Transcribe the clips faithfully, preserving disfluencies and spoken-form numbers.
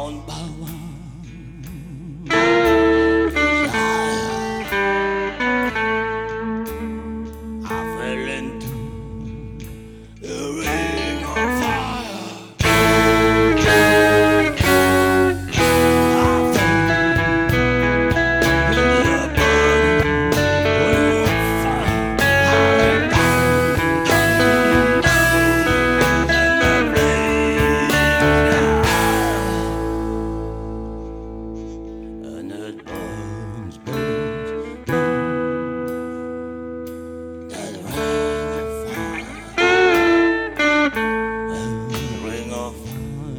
bound by one desire. I fell into the ring of fire. I fell into the burning ring of fire. I went down, down, down in the blaze high. And it burns, burns, burns. That ring of fire, that ring of fire.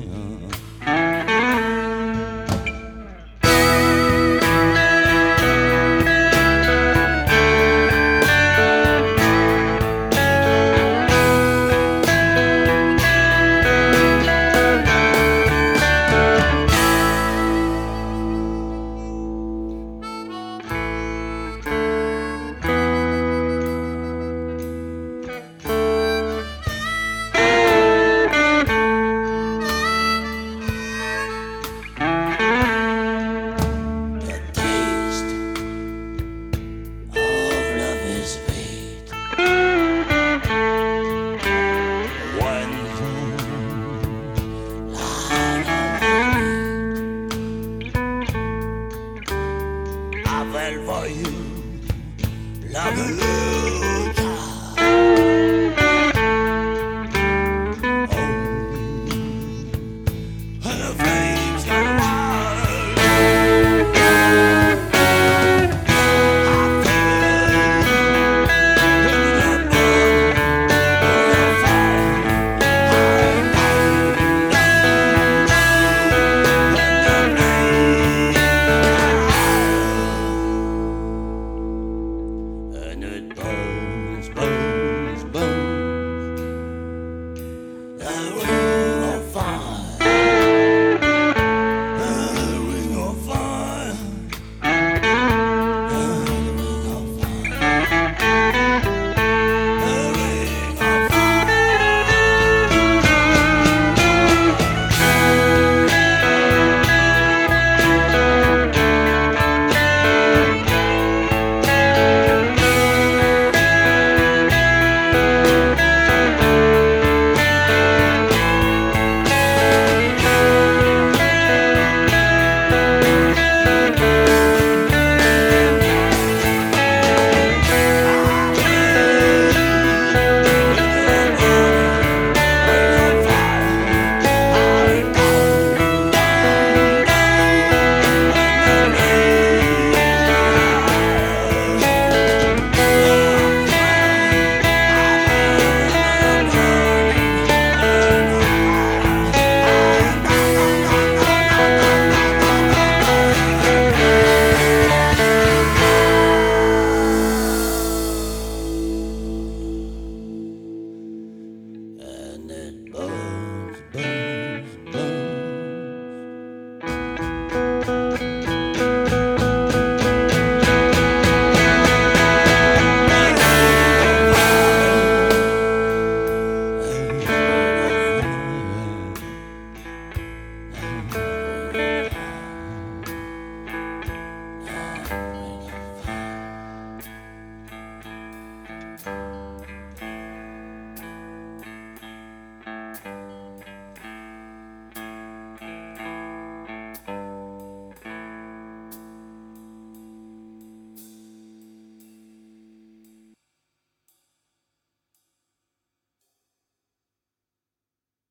The taste of love is sweet when the light I fell for you like a little child. Oh, and the flames got wild. I fell into the burning ring of fire. I went down, down, down in the blaze high. And it burns, burns, burns. That ring of fire, that ring of fire, that ring of fire, that ring of and it burns.